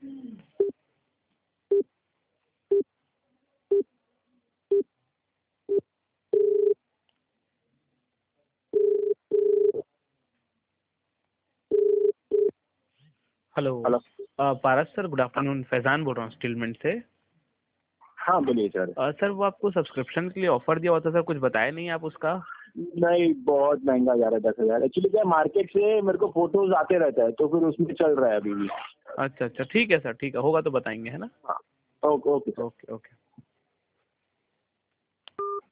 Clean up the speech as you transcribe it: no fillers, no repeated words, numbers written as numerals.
Hello. Hello. Paras sir, good afternoon. Faizan बोल रहा हूँ स्टीलमेंट से। हाँ बोलिए सर। सर, वो आपको सब्सक्रिप्शन के लिए ऑफर दिया हुआ था सर, कुछ बताया नहीं आप उसका। नहीं, बहुत महंगा जा रहा है 10,000। एक्चुअली क्या, मार्केट से मेरे को फोटोज आते रहता है, तो फिर उसमें चल रहा है अभी भी। अच्छा अच्छा, ठीक है सर, ठीक है, होगा तो बताएंगे, है ना। हाँ, ओके ओके। Okay okay.